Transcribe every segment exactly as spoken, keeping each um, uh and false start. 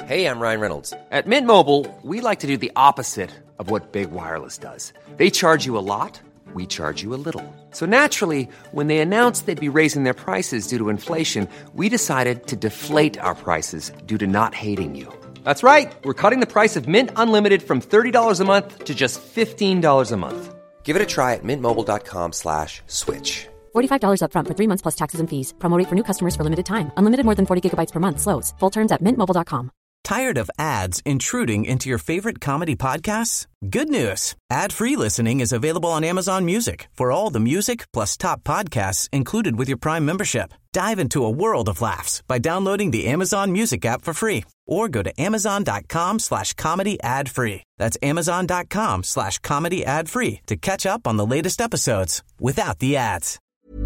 Hey, I'm Ryan Reynolds. At Mint Mobile, we like to do the opposite of what Big Wireless does. They charge you a lot, we charge you a little. So naturally, when they announced they'd be raising their prices due to inflation, we decided to deflate our prices due to not hating you. That's right. We're cutting the price of Mint Unlimited from thirty dollars a month to just fifteen dollars a month. Give it a try at mintmobile.com slash switch. forty-five dollars up front for three months plus taxes and fees. Promo rate for new customers for limited time. Unlimited more than forty gigabytes per month. Slows full terms at mint mobile dot com. Tired of ads intruding into your favorite comedy podcasts? Good news. Ad-free listening is available on Amazon Music for all the music plus top podcasts included with your Prime membership. Dive into a world of laughs by downloading the Amazon Music app for free or go to amazon.com slash comedy ad free. That's amazon.com slash comedy ad free to catch up on the latest episodes without the ads.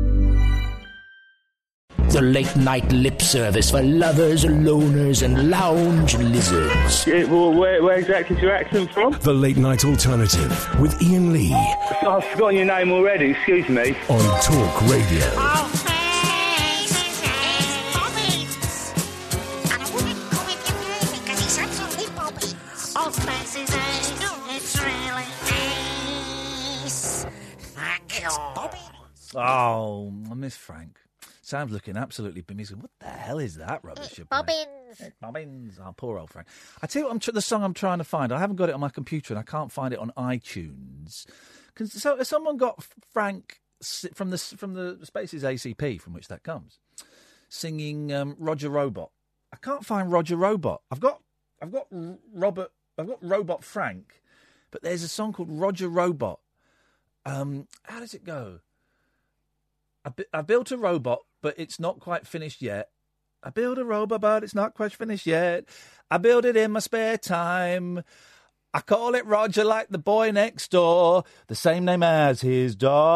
The late night lip service for lovers, loners, and lounge lizards. Yeah, well, where, where exactly is your accent from? The Late Night Alternative with Ian Lee. So I've forgotten your name already, excuse me. On Talk Radio. Oh, it's Bobbins. And I wouldn't call it your name because it's actually Bobbins. Oh, Spencer's it's really nice. Thank you. Bobbins. Oh, I miss Frank. Sam's looking absolutely bemused. What the hell is that rubbish? Bobbins. Hey, Bobbins. Oh, poor old Frank. I tell you what, I'm tr- the song I'm trying to find. I haven't got it on my computer and I can't find it on iTunes. Cause, so, has someone got Frank from the from the Spaces A C P, from which that comes, singing um, Roger Robot? I can't find Roger Robot. I've got I've got Robert. I've got Robot Frank, but there's a song called Roger Robot. Um, how does it go? I, bu- I built a robot, but it's not quite finished yet. I built a robot, but it's not quite finished yet. I built it in my spare time. I call it Roger like the boy next door, the same name as his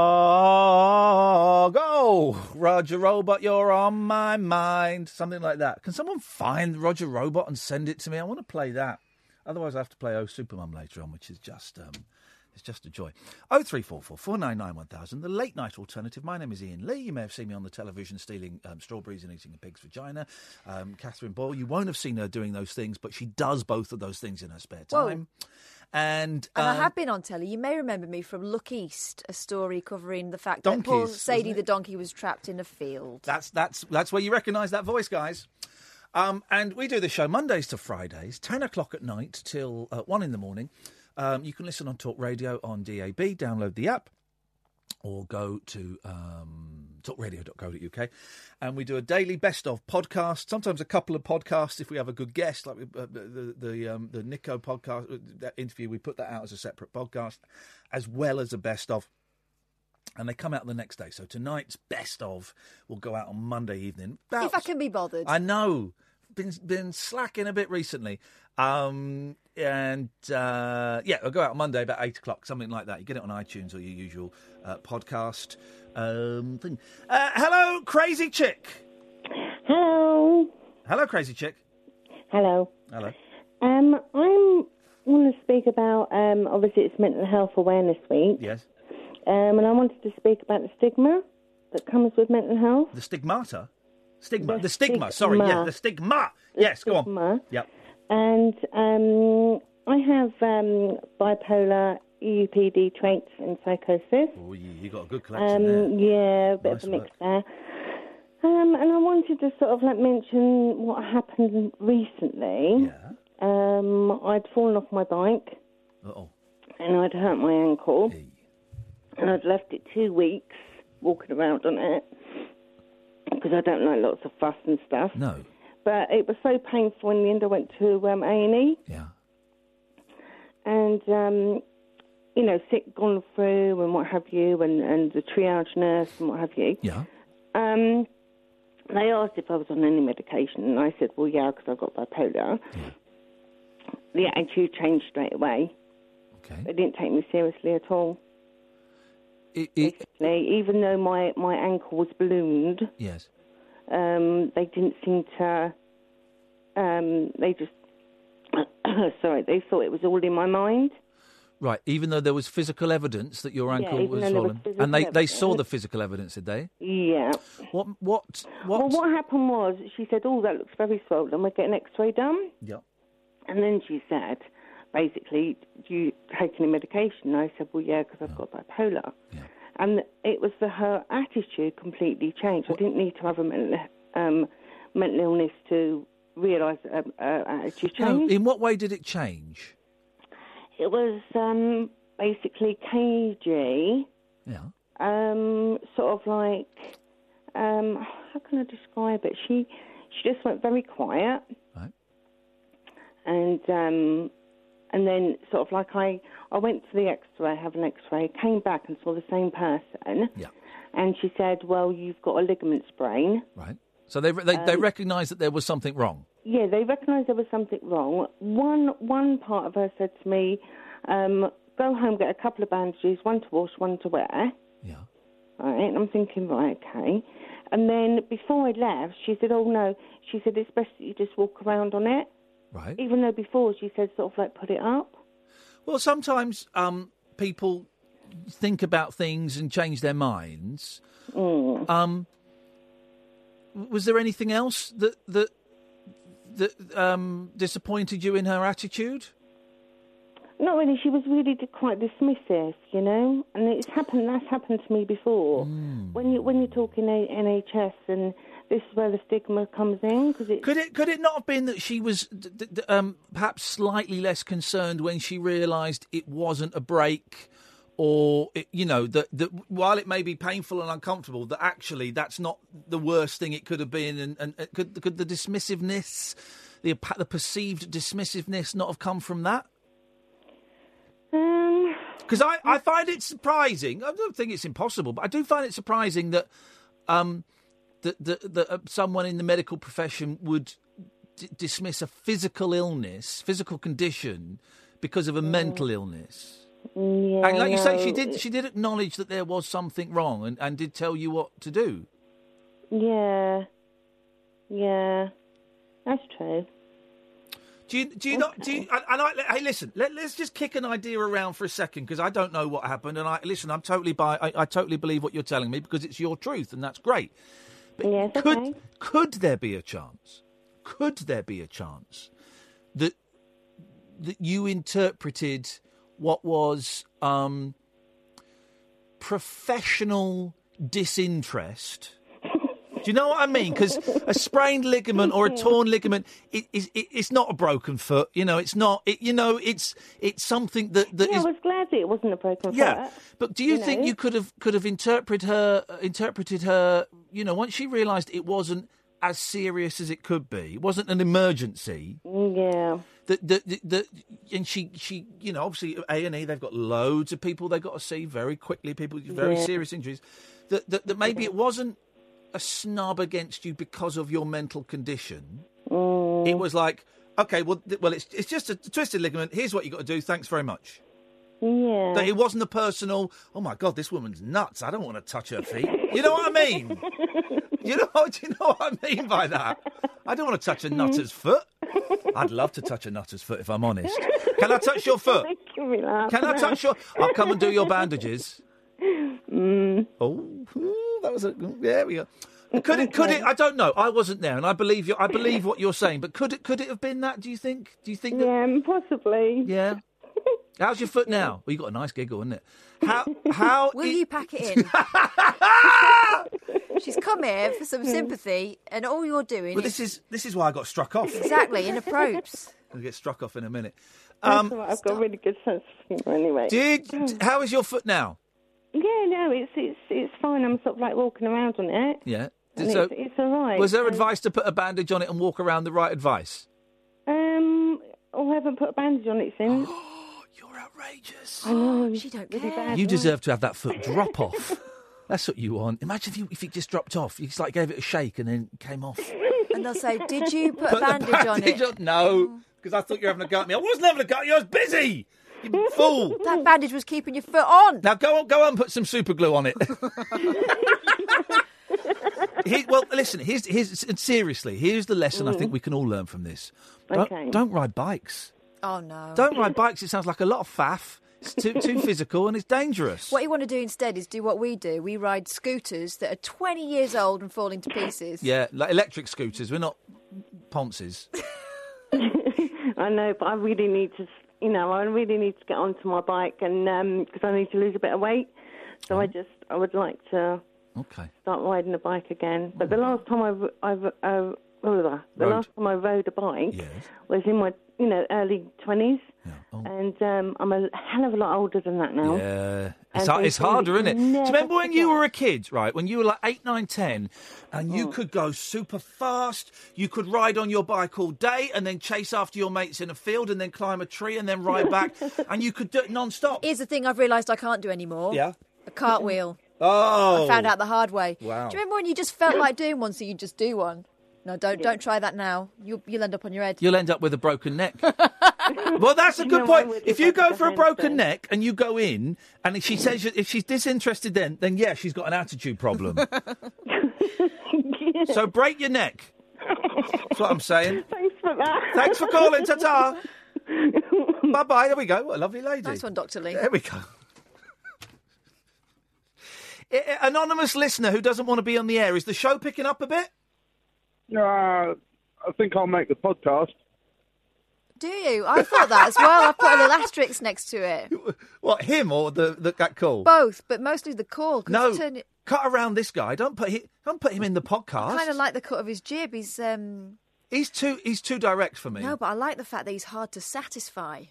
dog. Oh, Roger Robot, you're on my mind. Something like that. Can someone find Roger Robot and send it to me? I want to play that. Otherwise, I have to play Oh Supermum later on, which is just... Um, It's just a joy. oh three four four, four nine nine, one thousand, the late night alternative. My name is Ian Lee. You may have seen me on the television stealing um, strawberries and eating a pig's vagina. Um, Catherine Boyle, you won't have seen her doing those things, but she does both of those things in her spare time. Whoa. And, um, and I have been on telly. You may remember me from Look East, a story covering the fact donkeys, that poor Sadie the donkey was trapped in a field. That's that's that's where you recognise that voice, guys. Um, and we do the show Mondays to Fridays, ten o'clock at night till uh, one in the morning. Um, you can listen on Talk Radio on D A B, download the app, or go to um, talk radio dot co dot uk. And we do a daily best-of podcast, sometimes a couple of podcasts if we have a good guest, like uh, the the, um, the Nico podcast, that interview, we put that out as a separate podcast, as well as a best-of. And they come out the next day. So tonight's best-of will go out on Monday evening. About, if I can be bothered. I know. Been, been slacking a bit recently. Um... And, uh, yeah, it'll go out on Monday about eight o'clock, something like that. You get it on iTunes or your usual uh, podcast um, thing. Uh, hello, Crazy Chick. Hello. Hello, Crazy Chick. Hello. Hello. Um, I want to speak about, um, obviously it's Mental Health Awareness Week. Yes. Um, and I wanted to speak about the stigma that comes with mental health. The stigmata? Stigma. The, the stigma, stigma. sorry. Yeah, the stigma. The yes, stigma. go on. Yep. And um, I have um, bipolar, E U P D traits and psychosis. Oh, you, you got a good collection um, there. Yeah, a bit Nice of a mix work. there. Um, and I wanted to sort of like mention what happened recently. Yeah. Um, I'd fallen off my bike. Uh-oh. And I'd hurt my ankle. Hey. And I'd left it two weeks walking around on it because I don't like lots of fuss and stuff. No. But it was so painful in the end I went to um, A and E. Yeah. And, um, you know, sick gone through and what have you, and, and the triage nurse and what have you. Yeah. Um, they asked if I was on any medication, and I said, well, yeah, because I've got bipolar. Yeah. The attitude changed straight away. Okay. They didn't take me seriously at all. It, it, Basically, even though my, my ankle was ballooned, yes. um, they didn't seem to, um, they just, sorry, they thought it was all in my mind. Right, even though there was physical evidence that your ankle even was though there was swollen. physical And they, they saw evidence. the physical evidence, did they? Yeah. What, what, what? Well, what happened was, she said, oh, that looks very swollen, we'll get an x-ray done. Yeah. And then she said, basically, do you take any medication? And I said, well, yeah, because I've got bipolar. Yeah. And it was the, her attitude completely changed. I didn't need to have a mental, um, mental illness to realise that her uh, attitude No, changed. in what way did it change? It was um, basically cagey, Yeah. um, sort of like, um, how can I describe it? She she just went very quiet. Right. And um, and then sort of like I, I went to the X-ray, have an X-ray, came back and saw the same person. Yeah. And she said, well, you've got a ligament sprain. Right. So they they, they Um, recognised that there was something wrong. Yeah, they recognised there was something wrong. One one part of her said to me, um, go home, get a couple of bandages, one to wash, one to wear. Yeah. Right, and I'm thinking, right, okay. And then before I left, she said, oh, no, she said, it's best that you just walk around on it. Right. Even though before she said sort of like put it up. Well, sometimes um, people think about things and change their minds. Mm. Um, was there anything else that that that um, disappointed you in her attitude? Not really. She was really di- quite dismissive, you know. And it's happened. That's happened to me before. Mm. When you when you're talking a- N H S, and this is where the stigma comes in, because it Could it could it not have been that she was d- d- d- um, perhaps slightly less concerned when she realised it wasn't a break, or it, you know that that while it may be painful and uncomfortable, that actually that's not the worst thing it could have been, and, and uh, could could the dismissiveness, the appa- the perceived dismissiveness, not have come from that? Um, Because I, I find it surprising. I don't think it's impossible, but I do find it surprising that um, that, that, that uh, someone in the medical profession would d- dismiss a physical illness, physical condition, because of a mental illness. yeah, And like you say, no, she did she did acknowledge that there was something wrong, and, and did tell you what to do. Yeah, yeah, that's true. Do you do you not do you, and, and I, hey, listen, let, let's just kick an idea around for a second, because I don't know what happened, and I listen. I'm totally by. I, I totally believe what you're telling me, because it's your truth, and that's great. But Yes, could okay. could there be a chance? Could there be a chance that that you interpreted what was um, professional disinterest? Do you know what I mean? Because a sprained ligament or a torn ligament, it, it, it, it's not a broken foot. You know, it's not. It, you know, it's it's something that, that Yeah, is. I was glad that it wasn't a broken Yeah, foot. but do you, you think know. you could have could have interpreted her uh, interpreted her? You know, once she realised it wasn't as serious as it could be, it wasn't an emergency. Yeah. That that that, that and she she you know, obviously A and E, they've got loads of people they've got to see very quickly, people with very Yeah. serious injuries. That, that that maybe it wasn't a snub against you because of your mental condition. Mm. It was like, okay, well, th- well, it's it's just a twisted ligament. Here's what you got to do. Thanks very much. Yeah. That it wasn't a personal. Oh my God, this woman's nuts. I don't want to touch her feet. You know what I mean? you know, do you know what I mean by that? I don't want to touch a nutter's foot. I'd love to touch a nutter's foot if I'm honest. Can I touch your foot? Making me laugh. Can I touch your? I'll come and do your bandages. Mm. Oh, ooh, that was a. There we go. Could it? Could it? I don't know. I wasn't there, and I believe you. I believe what you're saying. But could it? Could it have been that? Do you think? Do you think that? Yeah, possibly. Yeah. How's your foot now? Well, you got a nice giggle, isn't it? How? How? Will i- you pack it in? She's come here for some sympathy, and all you're doing Well, is this is this is why I got struck off. exactly in approach. I'll get struck off in a minute. That's Um, all right, I've got a really good sense of humour anyway. did how is your foot now? Yeah, no, it's it's it's fine. I'm sort of like walking around on it. Yeah. And So, it's, it's all right. was there So, advice to put a bandage on it and walk around? The right advice? Um, oh, I haven't put a bandage on it since. You're outrageous. I know. She don't really care. bad. You right? deserve to have that foot drop off. That's what you want. Imagine if you if it just dropped off. You just like gave it a shake and then came off. And they'll say, "Did you put, Put a the bandage, on it?" on- No, because I thought you were having a go at me. I wasn't having a go at you. I was busy. You fool. That bandage was keeping your foot on. Now go on, go on, and put some super glue on it. Here, well, listen. Here's, here's seriously. Here's the lesson I think we can all learn from this. Don't, Okay. don't ride bikes. Oh no! Don't ride bikes. It sounds like a lot of faff. It's too too physical and it's dangerous. What you want to do instead is do what we do. We ride scooters that are twenty years old and falling to pieces. Yeah, like electric scooters. We're not ponces. I know, but I really need to, you know, I really need to get onto my bike, and because I need to lose a bit of weight. So I just, I would like to okay. start riding a bike again. But the last time I, I've, uh, the Rode. last time I rode a bike Yes. was in my, you know, early twenties, Yeah. Oh. and um, I'm a hell of a lot older than that now. Yeah. It's, And hard, it's people harder, isn't it? Do you never remember when you forget. were a kid, right? When you were like eight, nine, ten, and you Mm. could go super fast, you could ride on your bike all day and then chase after your mates in a field and then climb a tree and then ride back, and you could do it non-stop. Here's the thing I've realised I can't do anymore. Yeah? A cartwheel. Oh. I found out the hard way. Wow. Do you remember when you just felt like doing one, so you just do one? No, don't don't try that now. You'll, you'll end up on your head. You'll end up with a broken neck. Well, that's a You good know, I point. would If if you I go did for a the broken handstand. neck and you go in, and if she says if she's disinterested, then then yeah, she's got an attitude problem. So break your neck. That's what I'm saying. Thanks for that. Thanks for calling. Ta-ta. Bye bye. There we go. What a lovely lady. Nice one, Doctor Lee. There we go. I- I- Anonymous listener who doesn't want to be on the air. Is the show picking up a bit? Uh, I think I'll make the podcast. Do you? I thought that as well. I put a little asterisk next to it. What, him or the, the that call? Both, but mostly the call. 'cause No, I turn it- cut around this guy. Don't put hi- don't put him in the podcast. I kind of like the cut of his jib. He's um. He's too he's too direct for me. No, but I like the fact that he's hard to satisfy.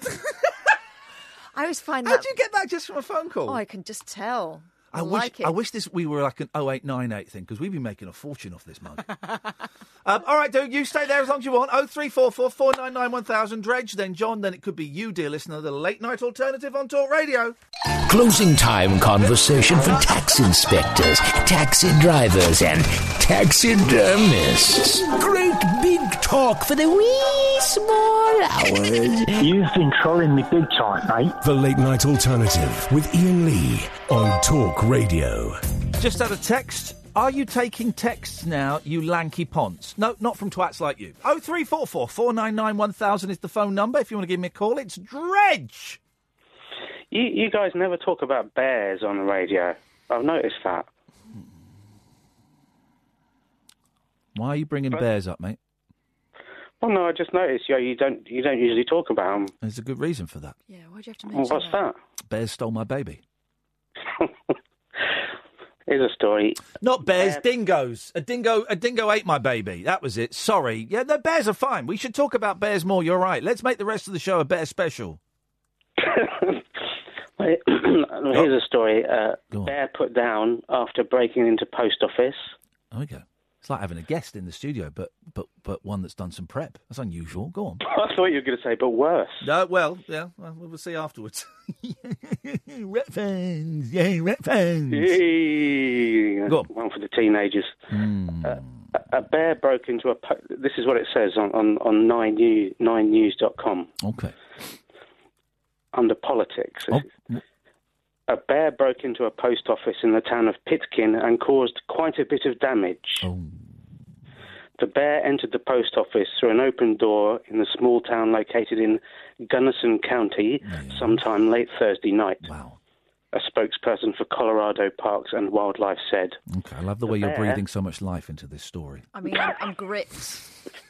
I always find How'd that. you get that just from a phone call? Oh, I can just tell. I, I wish like it. I wish this we were like an oh eight nine eight thing, because we'd be making a fortune off this mug. um, all right, dude, you stay there as long as you want. Oh three four four four nine nine one thousand. Dredge, then John, then it could be you, dear listener, the late night alternative on Talk Radio. Closing time conversation for tax inspectors, taxi drivers, and taxidermists. Great big talk for the wee small hours. You've been trolling me big time, mate. The Late Night Alternative with Ian Lee on Talk Radio. Just had a text. Are you taking texts now, you lanky ponce? No, not from twats like you. Oh three four four four nine nine one thousand is the phone number. If you want to give me a call, it's Dredge. You, you guys never talk about bears on the radio. I've noticed that. Why are you bringing bears up, mate? Well, no, I just noticed you, you don't you don't usually talk about them. There's a good reason for that. Yeah, why'd you have to Well, mention what's that? Bears stole my baby. Here's a story. Not bears, dingoes. A dingo, a dingo ate my baby. That was it. Sorry. Yeah, the bears are fine. We should talk about bears more. You're right. Let's make the rest of the show a bear special. Well, here's a story. Uh, bear put down after breaking into post office. There we go. It's like having a guest in the studio, but but but one that's done some prep. That's unusual. Go on. I thought you were going to say, but worse. No, well, yeah, well, we'll see afterwards. Ret fans, yeah, ret fans. Yay. Go on. One for the teenagers. Mm. Uh, a a bear broke into a... Po- this is what it says on, on, on nine news, nine news dot com. Okay. Under politics. Oh. A bear broke into a post office in the town of Pitkin and caused quite a bit of damage. Oh. The bear entered the post office through an open door in the small town located in Gunnison County sometime late Thursday night. Wow. A spokesperson for Colorado Parks and Wildlife said. Okay, I love the way The you're bear- breathing so much life into this story. I mean, I'm, I'm gripped.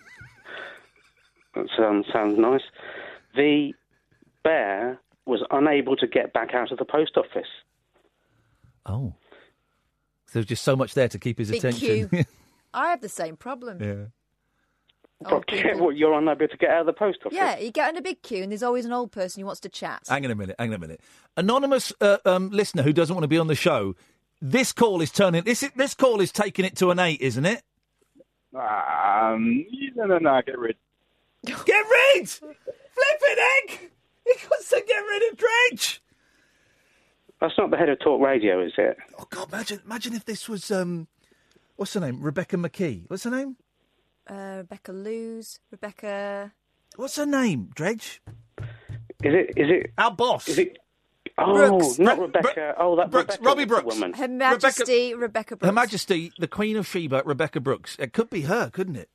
That sounds, sounds nice. The bear was unable to get back out of the post office. Oh. So there's just so much there to keep his Big attention. queue. I have the same problem. Yeah. Old people. What, you're unable to get out of the post office? Yeah, you get in a big queue and there's always an old person who wants to chat. Hang on a minute, hang on a minute. Anonymous uh, um, listener who doesn't want to be on the show, this call is turning, this is, this call is taking it to an eight, isn't it? Um, no, no, no, get rid. Get rid! Flipping egg! He wants to get rid of Dredge! That's not the head of Talk Radio, is it? Oh, God, imagine, imagine if this was, um, what's her name? Rebecca McKee. What's her name? Uh, Rebecca Luz, Rebecca... What's her name, Dredge? Is it? Is it? Our boss. Is it? Oh, Brooks. not Rebecca. oh, that Brooks, Rebecca Robbie was the Brooks. woman. Her Majesty, Rebecca, Brooks. Her Majesty, the Queen of Sheba, Rebecca Brooks. It could be her, couldn't it?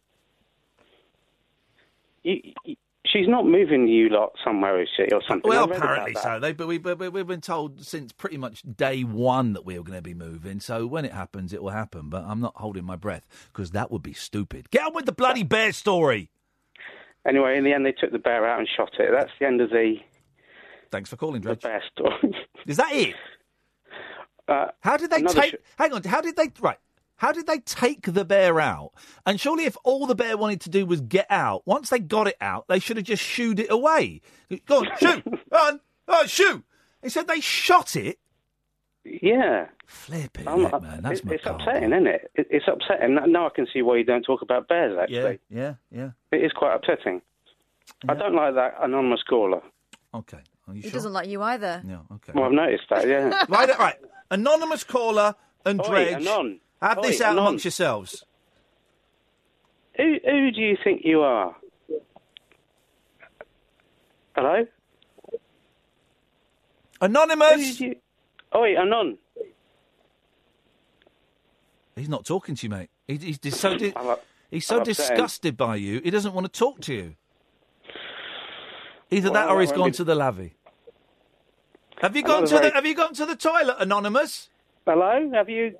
You, you, she's not moving you lot somewhere, is she, or something? Well, I read about apparently that. so. They, but we, but we've been told since pretty much day one that we were going to be moving. So when it happens, it will happen. But I'm not holding my breath because that would be stupid. Get on with the bloody bear story. Anyway, in the end, they took the bear out and shot it. That's the end of the... Thanks for calling, Dredge. The bear story. Is that it? Uh, how did they take... Sh- hang on, how did they... Right. How did they take the bear out? And surely if all the bear wanted to do was get out, once they got it out, they should have just shooed it away. Go on, shoot! Go on! Oh, shoot! Instead, they shot it. Yeah. Flipping um, it, man. That's it, It's macabre. upsetting, isn't it? it? It's upsetting. Now I can see why you don't talk about bears, actually. Yeah, yeah, yeah. It is quite upsetting. Yeah. I don't like that anonymous caller. Okay. Are you He sure? doesn't like you either. Yeah, okay. Well, I've noticed that, yeah. right, right. Anonymous caller and Oi, Dredge. Anon. Have Oi, this out Anon. amongst yourselves. Who, who do you think you are? Hello? Anonymous! You... Oi, Anon. He's not talking to you, mate. He, he's dis- so di- I'm up, he's so I'm disgusted by you, he doesn't want to talk to you. Either Well, that or he's well, gone be... to the lavvy. Have you gone to very... the Have you gone to the toilet, Anonymous? Hello? Have you...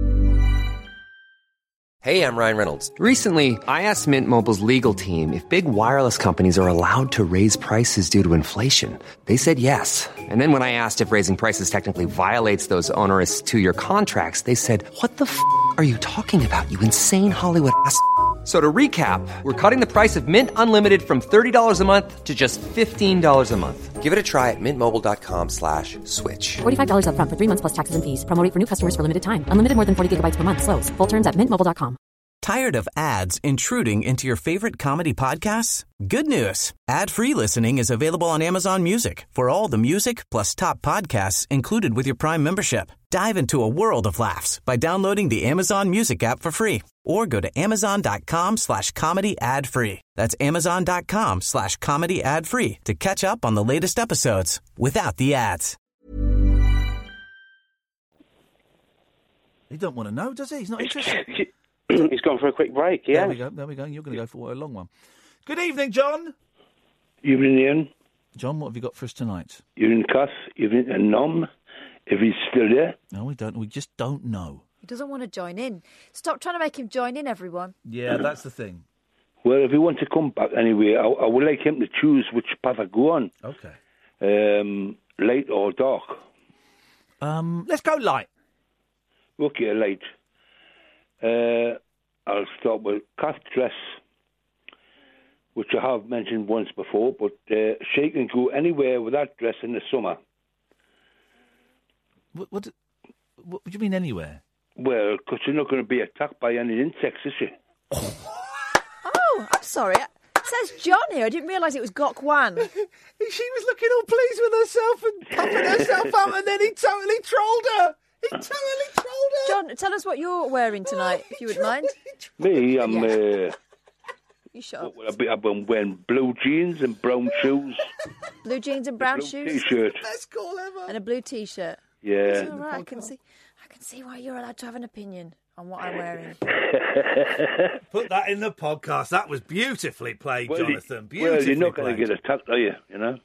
Hey, I'm Ryan Reynolds. Recently, I asked Mint Mobile's legal team if big wireless companies are allowed to raise prices due to inflation. They said yes. And then when I asked if raising prices technically violates those onerous two-year contracts, they said, what the f*** are you talking about, you insane Hollywood ass f- So to recap, we're cutting the price of Mint Unlimited from thirty dollars a month to just fifteen dollars a month. Give it a try at mintmobile.com slash switch. forty-five dollars up front for three months plus taxes and fees. Promo rate for new customers for limited time. Unlimited more than forty gigabytes per month. Slows full terms at mint mobile dot com. Tired of ads intruding into your favorite comedy podcasts? Good news. Ad-free listening is available on Amazon Music for all the music plus top podcasts included with your Prime membership. Dive into a world of laughs by downloading the Amazon Music app for free or go to amazon.com slash comedy ad-free. That's amazon.com slash comedy ad-free to catch up on the latest episodes without the ads. He don't want to know, does he? He's not interested. He's gone for a quick break, yeah. There we go, there we go. You're going to go for a long one. Good evening, John. Evening, Ian. John, what have you got for us tonight? Evening, Cass. Evening, and Nom, if he's still there. No, we don't. We just don't know. He doesn't want to join in. Stop trying to make him join in, everyone. Yeah, that's the thing. Well, if he wants to come back anyway, I, I would like him to choose which path I go on. Okay. Um, light or dark? Um, let's go light. Okay, light. Uh, I'll start with Kath dress, which I have mentioned once before, but uh, she can go anywhere with that dress in the summer. What, what, what do you mean anywhere? Well, because she's not going to be attacked by any insects, is she? Oh, I'm sorry. It says John here. I didn't realise it was Gok Wan. She was looking all pleased with herself and puffing herself up, and then he totally trolled her. He totally trolled her. John, tell us what you're wearing tonight, if you would mind. Me, I'm. Uh, You shut up. I've been, I've been wearing blue jeans and brown shoes. Blue jeans and brown blue shoes. T-shirt. Best call ever. And a blue T-shirt. Yeah. It's all right. I can see. I can see why you're allowed to have an opinion on what I'm wearing. Put that in the podcast. That was beautifully played, Well, Jonathan. You, Beautifully well, you're not going played. to get attacked, are you? You know.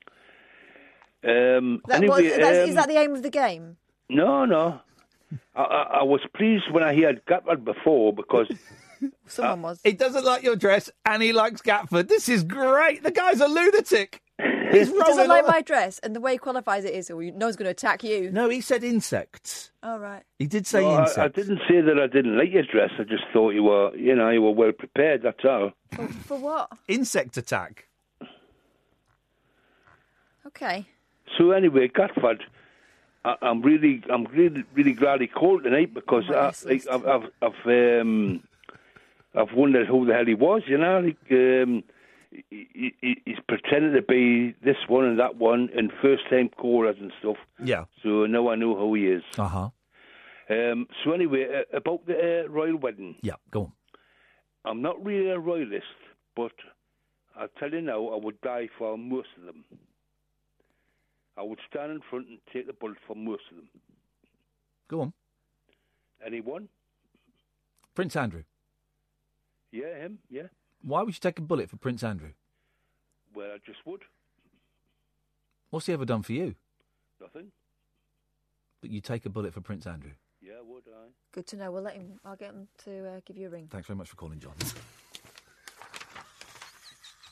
Um, That, anyway, was, that's, um, is that the aim of the game? No, no. I, I, I was pleased when I heard Gatford before because Someone was. He doesn't like your dress, and he likes Gatford. This is great. The guy's a lunatic. He's He doesn't rolling like all- my dress, and the way he qualifies it is, well, no one's going to attack you. No, he said insects. Oh, right. He did say No, insects. I, I didn't say that I didn't like your dress. I just thought you were, you know, you were well prepared. That's all. For, for what? Insect attack. Okay. So anyway, Gatford, I, I'm really, I'm really, really glad he called tonight because Oh, I, yes, like, yes. I've, I've, I've, um, I've wondered who the hell he was. You know, like, um, he, he, he's pretending to be this one and that one, and first-time callers and stuff. Yeah. So now I know who he is. Uh huh. Um, so anyway, uh, about the uh, royal wedding. Yeah, go on. I'm not really a royalist, but I'll tell you now, I would die for most of them. I would stand in front and take the bullet for most of them. Go on. Anyone? Prince Andrew. Yeah, him, yeah. Why would you take a bullet for Prince Andrew? Well, I just would. What's he ever done for you? Nothing. But you take a bullet for Prince Andrew. Yeah, would I? Good to know. We'll let him. I'll get him to uh, give you a ring. Thanks very much for calling, John.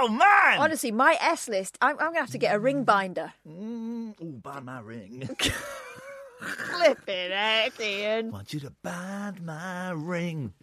Oh, man! Honestly, my S list, I'm, I'm going to have to get a ring binder. Mm, oh, bind my ring. Flipping heck, Ian. Want you to bind my ring.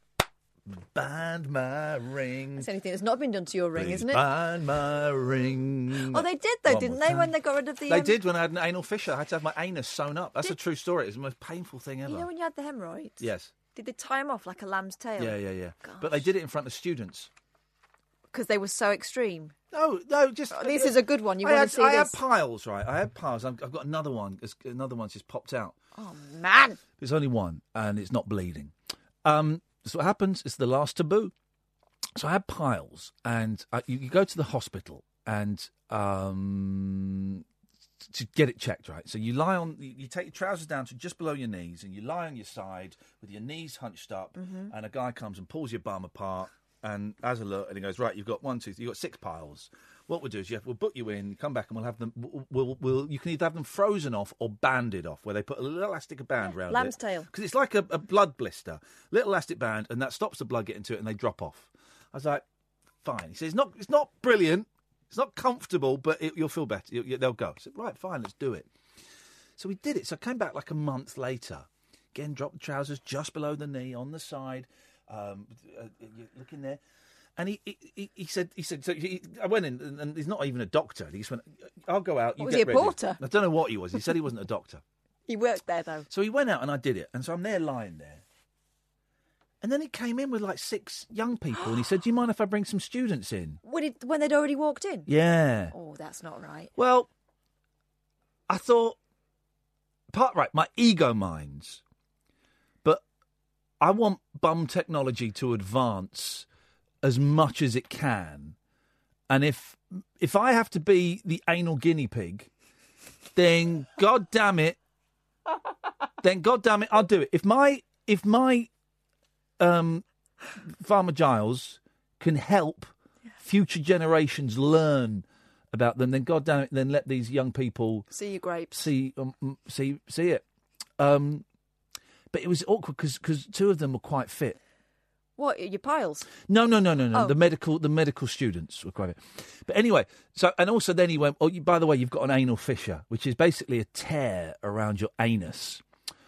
Bind my ring. That's anything that's not been done to your ring, Please isn't it? bind my ring. Oh, they did, though, One didn't more they, time. when they got rid of the... They um, did when I had an anal fissure. I had to have my anus sewn up. That's a true story. It was the most painful thing ever. You know when you had the hemorrhoids? Yes. Did they tie them off like a lamb's tail? Yeah, yeah, yeah. But they did it in front of students. Because they were so extreme. No, no, just... Oh, this is a good one. You I want had, to see I this? had piles, right? I had piles. I've, I've got another one. It's- Another one's just popped out. Oh, man. There's only one, and it's not bleeding. Um, so what happens? It's the last taboo. So I had piles, and uh, you, you go to the hospital, and um, to get it checked, right? So you lie on, you, you take your trousers down to just below your knees, and you lie on your side with your knees hunched up, Mhm. and a guy comes and pulls your bum apart, and has a look, and he goes, right, you've got one, two, three, you've got six piles. What we'll do is you have, we'll book you in, come back, and we'll have them. We'll, we'll, we'll you can either have them frozen off or banded off, where they put a little elastic band around Lamb's it. tail. Because it's like a, a blood blister, little elastic band, and that stops the blood getting to it, and they drop off. I was like, fine. He says, it's not, it's not brilliant, it's not comfortable, but it, you'll feel better. You, you, they'll go. I said, right, fine, let's do it. So we did it. So I came back like a month later. Again, dropped the trousers just below the knee, on the side, um, uh, you look in there. And he, he, he, he said, he said, so he, I went in, and, and he's not even a doctor. He just went, I'll go out. You Was get he a ready. porter? I don't know what he was. He said he wasn't a doctor. He worked there, though. So he went out and I did it. And so I'm there lying there. And then he came in with like six young people and he said, do you mind if I bring some students in? When, it, when they'd already walked in? Yeah. Oh, that's not right. Well, I thought, part right, my ego minds, but I want bum technology to advance as much as it can. And if if I have to be the anal guinea pig, then God damn it, then God damn it, I'll do it. If my if my um, Farmer Giles can help future generations learn about them, then God damn it, then let these young people See your grapes. see um, see see it. Um, but it was awkward because two of them were quite fit. What, your piles? No, no, no, no, no. Oh. The medical, the medical students were quite. But anyway, so and also then he went. Oh, you, by the way, you've got an anal fissure, which is basically a tear around your anus.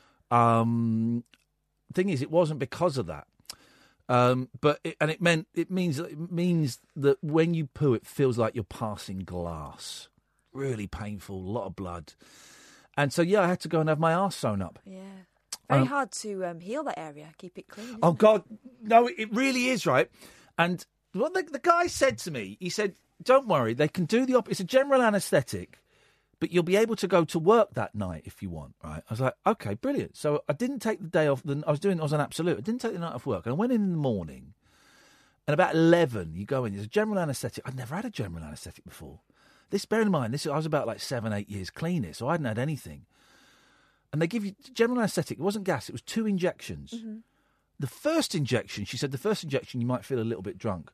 Um, thing is, it wasn't because of that. Um, but it, and it meant it means it means that when you poo, it feels like you're passing glass. Really painful, a lot of blood, and so yeah, I had to go and have my arse sewn up. Yeah. Very Um, hard to um, heal that area, keep it clean. isn't Oh it? God, no! It really is, right. And what the, the guy said to me, he said, "Don't worry, they can do the op. It's a general anaesthetic, but you'll be able to go to work that night if you want." Right? I was like, "Okay, brilliant." So I didn't take the day off. The, I was doing. I was on absolute. I didn't take the night off work, and I went in in the morning. And about eleven, you go in. There's a general anaesthetic. I'd never had a general anaesthetic before. This, bear in mind, this I was about like seven, eight years clean it, so I hadn't had anything. And they give you general anaesthetic. It wasn't gas. It was two injections. Mm-hmm. The first injection, she said, the first injection you might feel a little bit drunk.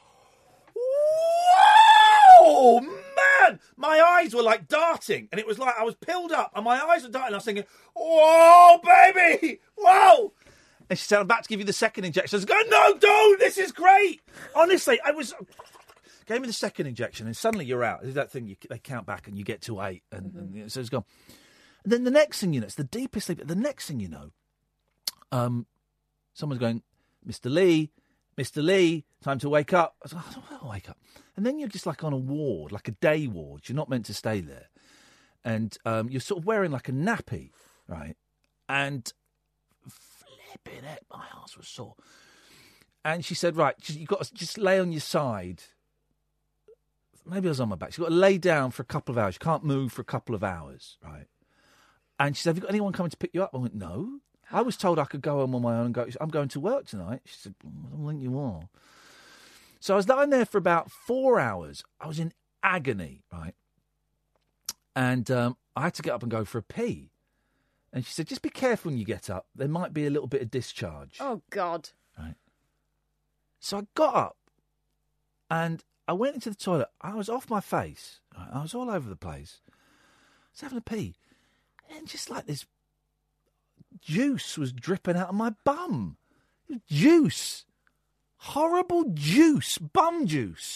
Oh, man! My eyes were like darting. And it was like I was pilled up and my eyes were darting. And I was thinking, whoa, baby! Whoa! And she said, I'm about to give you the second injection. I was going, no, don't! This is great! Honestly, I was... Gave me the second injection and suddenly you're out. There's that thing, you, they count back and you get to eight. And, mm-hmm. and so it's gone. And then the next thing you know, it's the deepest sleep. The next thing you know, um, someone's going, Mister Lee, Mister Lee, time to wake up. I was like, I don't want to wake up. And then you're just like on a ward, like a day ward. You're not meant to stay there. And um, you're sort of wearing like a nappy, right? And flipping it, my arse was sore. And she said, right, you've got to just lay on your side. Maybe I was on my back. She's got to lay down for a couple of hours. You can't move for a couple of hours, right? And she said, have you got anyone coming to pick you up? I went, no. I was told I could go home on my own and go, I'm going to work tonight. She said, I don't think you are. So I was lying there for about four hours. I was in agony, right? And um, I had to get up and go for a pee. And she said, just be careful when you get up. There might be a little bit of discharge. Oh, God. Right. So I got up and I went into the toilet. I was off my face. Right? I was all over the place. I was having a pee. And just like this juice was dripping out of my bum. Juice. Horrible juice. Bum juice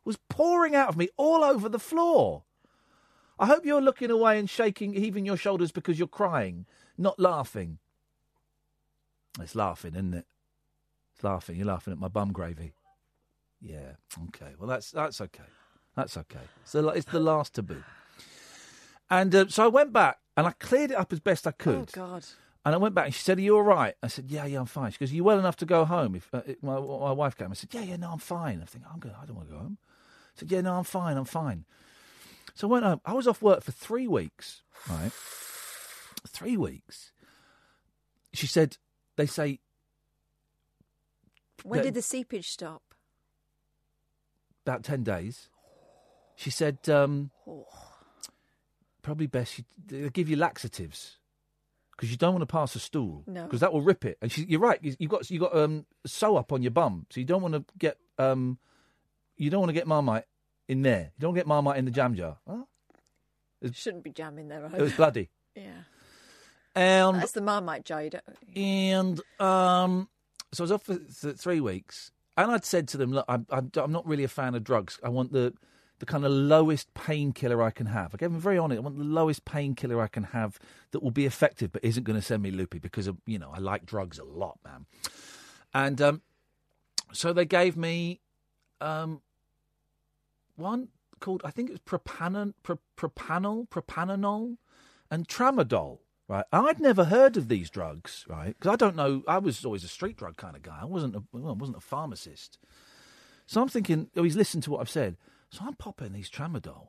was pouring out of me all over the floor. I hope you're looking away and shaking, heaving your shoulders because you're crying, not laughing. It's laughing, isn't it? It's laughing. You're laughing at my bum gravy. Yeah, okay. Well, that's that's okay. That's okay. So it's the last taboo. And uh, so I went back and I cleared it up as best I could. Oh, God. And I went back and she said, are you all right? I said, yeah, yeah, I'm fine. She goes, are you well enough to go home? If uh, it, my, my wife came, I said, yeah, yeah, no, I'm fine. I think, I'm good. I don't want to go home. I said, yeah, no, I'm fine. I'm fine. So I went home. I was off work for three weeks, right? Three weeks. She said, they say... When did the seepage stop? About ten days. She said, um, Oh. probably best you, they'll give you laxatives because you don't want to pass a stool. No. Because that will rip it. And she, you're right. You, you've got you got um, sew up on your bum, so you don't want to get um, you don't want to get Marmite in there. You don't get Marmite in the jam jar. Huh? Shouldn't be jam in there, I hope. It was bloody. Yeah. And That's the Marmite jar. You don't... and um, so I was off for th- three weeks, and I'd said to them, look, I'm, I'm I'm not really a fan of drugs. I want the the kind of lowest painkiller I can have. I gave them very honest. I want the lowest painkiller I can have that will be effective, but isn't going to send me loopy because of, you know, I like drugs a lot, man. And um, so they gave me um, one called, I think it was propanon, pro, propanol, propanol, and tramadol. Right, I'd never heard of these drugs, right? Because I don't know. I was always a street drug kind of guy. I wasn't. A, well, I wasn't a pharmacist. So I'm thinking. Oh, he's listened to what I've said. So I'm popping these tramadol.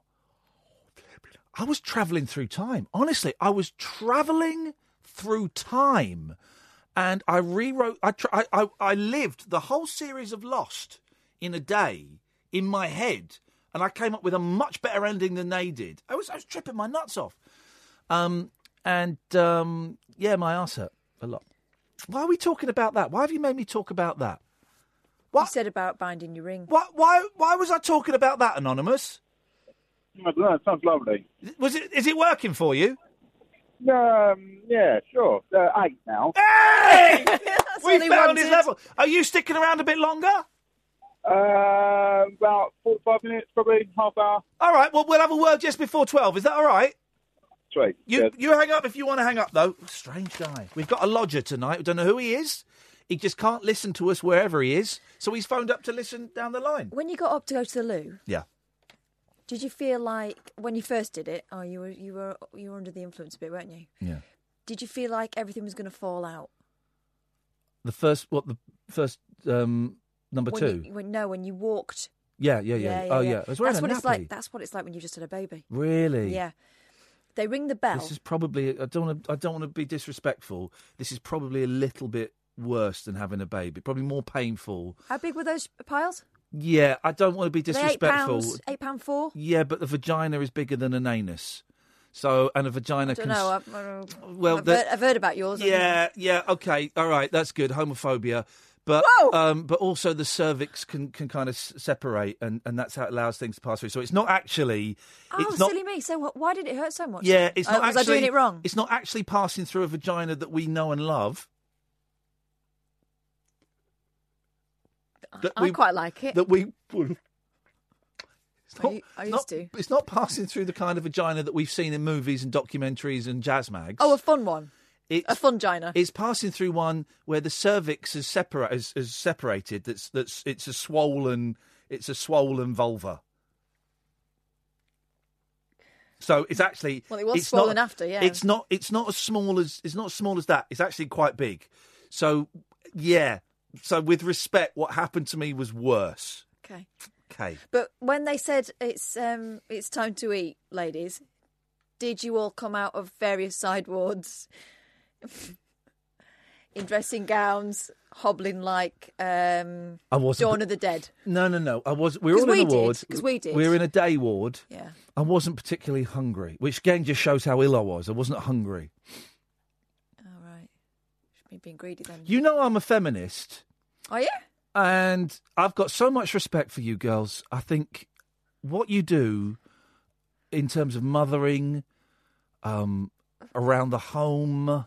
I was travelling through time. Honestly, I was travelling through time, and I rewrote. I, tra- I I I lived the whole series of Lost in a day in my head, and I came up with a much better ending than they did. I was I was tripping my nuts off. Um. And, um, yeah, my arse hurt a lot. Why are we talking about that? Why have you made me talk about that? What? You said about binding your ring. What? Why Why was I talking about that, Anonymous? I don't know, it sounds lovely. Was it? Is it working for you? Um, yeah, sure. Uh, eight now. Hey! we what he found his wanted. level. Are you sticking around a bit longer? Uh, about forty-five minutes, probably, half hour. All right, well, we'll have a word just before twelve. Is that all right? Sweet. You Good. you hang up if you want to hang up, though. Strange guy. We've got a lodger tonight. We don't know who he is. He just can't listen to us wherever he is. So he's phoned up to listen down the line. When you got up to go to the loo, Yeah. did you feel like when you first did it? Oh, you were you were you were under the influence a bit, weren't you? Yeah. Did you feel like everything was going to fall out? The first, what, the first um, number when two? You, when, no, when you walked. Yeah, yeah, yeah. Oh, yeah. I was wearing that's a what nappy. it's like. That's what it's like when you just had a baby. Really? Yeah. They ring the bell. This is probably. I don't want to. I don't want to be disrespectful. This is probably a little bit worse than having a baby. Probably more painful. How big were those piles? Yeah, I don't want to be Were they disrespectful. Eight pounds. Eight pound four. Yeah, but the vagina is bigger than an anus. So, and a vagina I don't can. know. s- I've, I've, well, I've, the- heard, I've heard about yours. Yeah, yeah. Okay, all right. That's good. Homophobia. But Whoa! um, but also the cervix can, can kind of s- separate, and, and that's how it allows things to pass through. So it's not actually. Oh, it's not, silly me! So what, why did it hurt so much? Yeah, it's Uh, not was actually. I doing it wrong? It's not actually passing through a vagina that we know and love. That I we- quite like it. That we. It's I not, u- I it's used not- to. It's not passing through the kind of vagina that we've seen in movies and documentaries and jazz mags. Oh, a fun one. It's, a fun gina. It's passing through one where the cervix is separa- is, is separated. That's that's it's a swollen. It's a swollen vulva. So it's actually. Well, it was it's swollen not, after, yeah. It's not. It's not as small as. It's not as small as that. It's actually quite big. So yeah. So with respect, what happened to me was worse. Okay. Okay. But when they said it's um it's time to eat, ladies, did you all come out of various side wards in dressing gowns, hobbling like um I wasn't. Dawn of the Dead? No, no, no. I was. We were 'Cause all in we a did, ward. 'cause we did. We were in a day ward. Yeah. I wasn't particularly hungry, which again just shows how ill I was. I wasn't hungry. All right. Should be being greedy then. You know, I'm a feminist. Are you? And I've got so much respect for you girls. I think what you do in terms of mothering, um, around the home,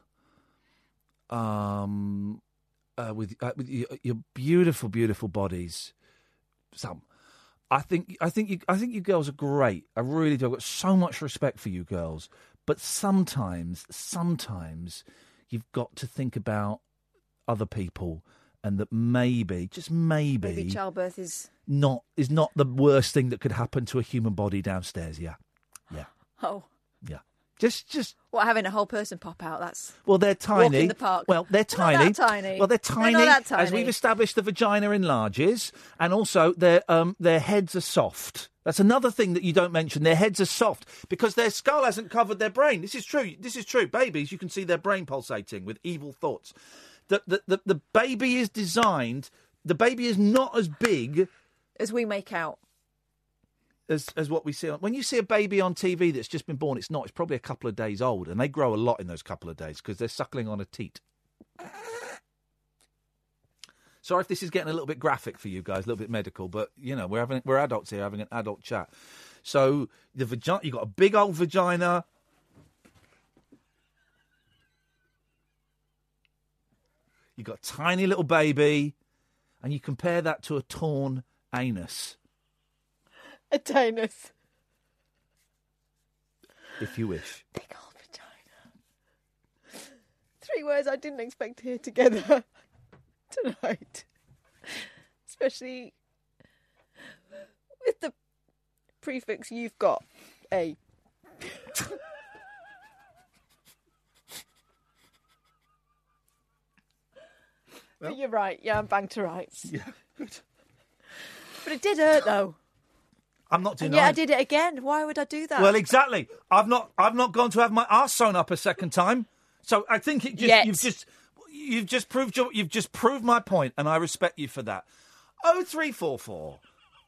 um, uh, with, uh, with your, your beautiful, beautiful bodies, some, I think I think you I think you girls are great. I really do. I've got so much respect for you girls. But sometimes, sometimes you've got to think about other people, and that maybe, just maybe, Maybe childbirth is not is not the worst thing that could happen to a human body downstairs. Yeah, yeah, oh, yeah. Just, just. What, having a whole person pop out? That's Well, they're tiny. Walk in the park. Well, they're Not tiny. that tiny. Well, they're They're tiny. not that As tiny. we've established, the vagina enlarges, and also their um their heads are soft. That's another thing that you don't mention. Their heads are soft because their skull hasn't covered their brain. This is true. This is true. Babies, you can see their brain pulsating with evil thoughts. The the the, the baby is designed. The baby is not as big as we make out. As, as what we see on... When you see a baby on T V that's just been born, it's not. It's probably a couple of days old, and they grow a lot in those couple of days because they're suckling on a teat. Sorry if this is getting a little bit graphic for you guys, a little bit medical, but, you know, we're having we're adults here having an adult chat. So, the vagina, you've got a big old vagina. You've got a tiny little baby, and you compare that to a torn anus. A anus. If you wish. Big old vagina. Three words I didn't expect to hear together tonight. Especially with the prefix you've got. A. Well, you're right. Yeah, I'm bang to rights. Yeah, good. But it did hurt, though. I'm not denying. And yeah, I did it again. Why would I do that? Well, exactly. I've not. I've not gone to have my arse sewn up a second time. So I think it just. Yet. You've just. You've just proved your. You've just proved my point, and I respect you for that. Oh three four four.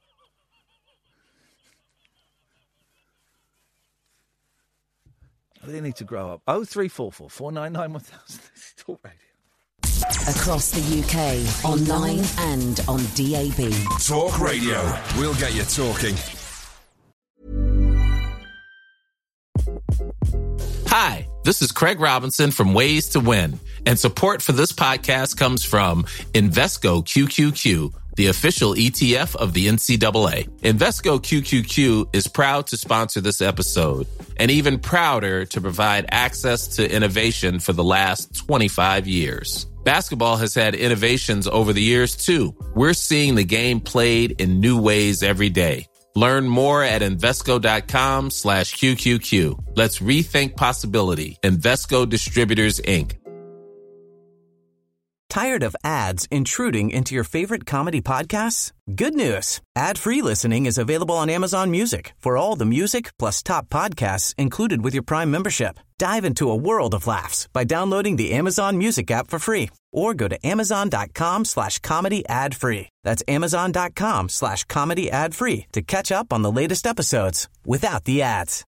They need to grow up. Oh three four four four nine nine one thousand. This is Talk Radio. Across the U K, online and on D A B. Talk Radio. We'll get you talking. Hi, this is Craig Robinson from Ways to Win, and support for this podcast comes from Invesco Q Q Q, the official E T F of the N C double A. Invesco Q Q Q is proud to sponsor this episode, and even prouder to provide access to innovation for the last twenty-five years. Basketball has had innovations over the years, too. We're seeing the game played in new ways every day. Learn more at Invesco.com slash QQQ. Let's rethink possibility. Invesco Distributors, Incorporated. Tired of ads intruding into your favorite comedy podcasts? Good news. Ad-free listening is available on Amazon Music for all the music plus top podcasts included with your Prime membership. Dive into a world of laughs by downloading the Amazon Music app for free or go to amazon.com slash comedy ad free. That's amazon.com slash comedy ad free to catch up on the latest episodes without the ads.